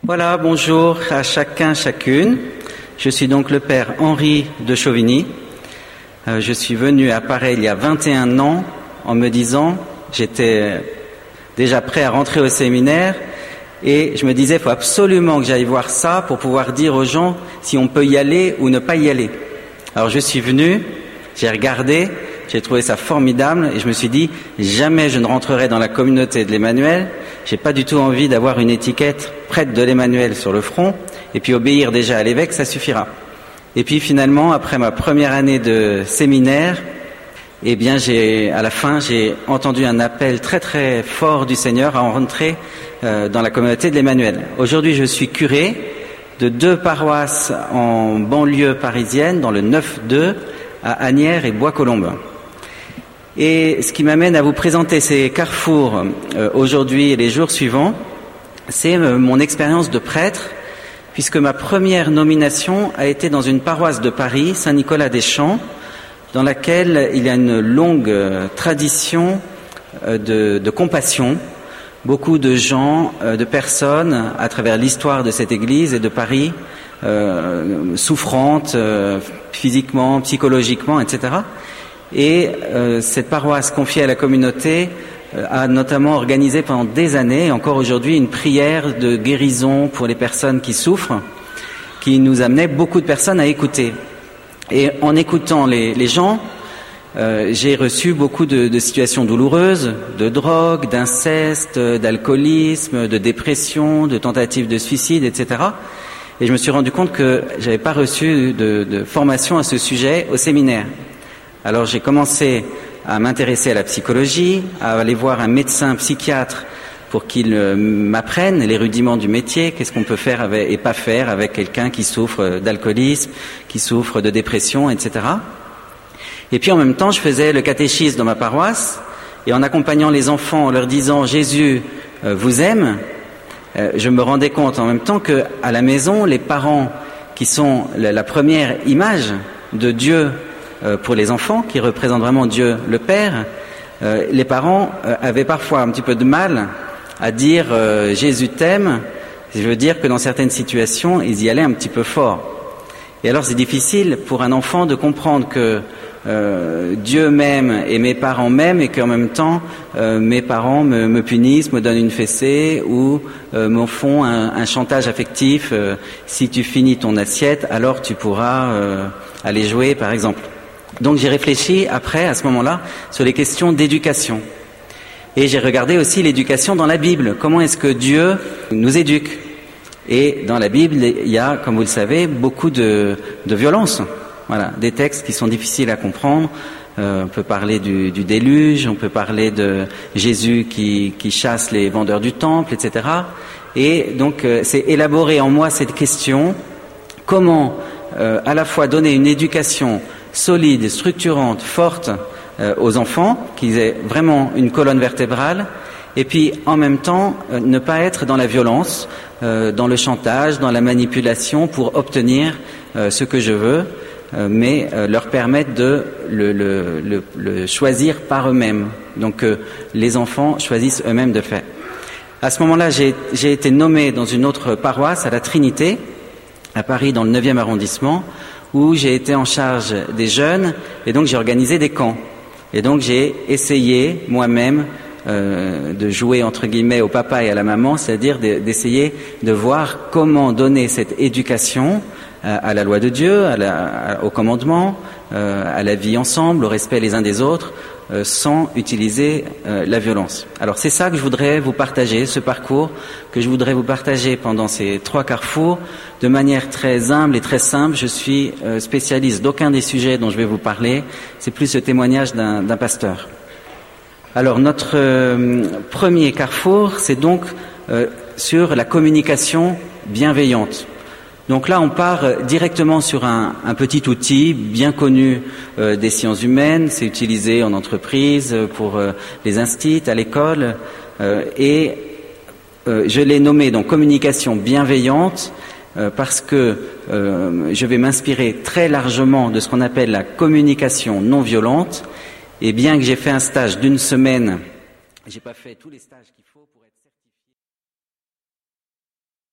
Voilà, bonjour à chacun, chacune. Je suis donc le père Henri de Chauvigny. Je suis venu à Paray il y a 21 ans en me disant, j'étais déjà prêt à rentrer au séminaire et je me disais, il faut absolument que j'aille voir ça pour pouvoir dire aux gens si on peut y aller ou ne pas y aller. Alors je suis venu, j'ai regardé, j'ai trouvé ça formidable et je me suis dit, jamais je ne rentrerai dans la communauté de l'Emmanuel. J'ai pas du tout envie d'avoir une étiquette prête de l'Emmanuel sur le front et puis obéir déjà à l'évêque, ça suffira. Et puis finalement, après ma première année de séminaire, eh bien à la fin, j'ai entendu un appel très très fort du Seigneur à en rentrer dans la communauté de l'Emmanuel. Aujourd'hui, je suis curé de 2 paroisses en banlieue parisienne, dans le 9-2, à Asnières et Bois-Colombes. Et ce qui m'amène à vous présenter ces carrefours aujourd'hui et les jours suivants, c'est mon expérience de prêtre, puisque ma première nomination a été dans une paroisse de Paris, Saint-Nicolas-des-Champs, dans laquelle il y a une longue tradition de compassion. Beaucoup de gens, de personnes, à travers l'histoire de cette église et de Paris, souffrantes physiquement, psychologiquement, etc. Et cette paroisse confiée à la communauté a notamment organisé pendant des années, et encore aujourd'hui, une prière de guérison pour les personnes qui souffrent, qui nous amenait beaucoup de personnes à écouter. Et en écoutant les gens, j'ai reçu beaucoup de situations douloureuses, de drogue, d'inceste, d'alcoolisme, de dépression, de tentatives de suicide, etc. Et je me suis rendu compte que j'avais pas reçu de formation à ce sujet au séminaire. Alors j'ai commencé à m'intéresser à la psychologie, à aller voir un médecin psychiatre pour qu'il m'apprenne les rudiments du métier, qu'est-ce qu'on peut faire et pas faire avec quelqu'un qui souffre d'alcoolisme, qui souffre de dépression, etc. Et puis en même temps, je faisais le catéchisme dans ma paroisse, et en accompagnant les enfants, en leur disant « Jésus vous aime », je me rendais compte en même temps que à la maison, les parents qui sont la première image de Dieu pour les enfants, qui représentent vraiment Dieu le Père, les parents avaient parfois un petit peu de mal à dire Jésus t'aime. Je veux dire que dans certaines situations, ils y allaient un petit peu fort. Et alors c'est difficile pour un enfant de comprendre que Dieu m'aime et mes parents m'aiment et qu'en même temps mes parents me punissent, me donnent une fessée ou me font un chantage affectif. Si tu finis ton assiette, alors tu pourras aller jouer, par exemple. Donc j'ai réfléchi après, à ce moment-là, sur les questions d'éducation. Et j'ai regardé aussi l'éducation dans la Bible. Comment est-ce que Dieu nous éduque ? Et dans la Bible, il y a, comme vous le savez, beaucoup de violence. Voilà, des textes qui sont difficiles à comprendre. On peut parler du déluge, on peut parler de Jésus qui chasse les vendeurs du temple, etc. Et donc c'est élaborer en moi cette question, comment à la fois donner une éducation solide, structurante, forte aux enfants, qu'ils aient vraiment une colonne vertébrale, et puis en même temps ne pas être dans la violence, dans le chantage, dans la manipulation pour obtenir ce que je veux, mais leur permettre de le choisir par eux-mêmes. Donc les enfants choisissent eux-mêmes de faire. À ce moment-là, j'ai été nommé dans une autre paroisse, à la Trinité, à Paris, dans le 9e arrondissement, où j'ai été en charge des jeunes, et donc j'ai organisé des camps. Et donc j'ai essayé moi-même de jouer entre guillemets au papa et à la maman, c'est-à-dire d'essayer de voir comment donner cette éducation à la loi de Dieu, au commandement, à la vie ensemble, au respect les uns des autres, sans utiliser la violence. Alors c'est ça que je voudrais vous partager, ce parcours que je voudrais vous partager pendant ces 3 carrefours, de manière très humble et très simple. Je suis spécialiste d'aucun des sujets dont je vais vous parler, c'est plus ce témoignage d'un pasteur. Alors notre premier carrefour, c'est donc sur la communication bienveillante. Donc là, on part directement sur un petit outil bien connu des sciences humaines. C'est utilisé en entreprise, pour les instituts, à l'école. Et je l'ai nommé donc communication bienveillante parce que je vais m'inspirer très largement de ce qu'on appelle la communication non violente. Et bien que j'ai fait un stage d'1 semaine, j'ai pas fait tous les stages qu'il faut.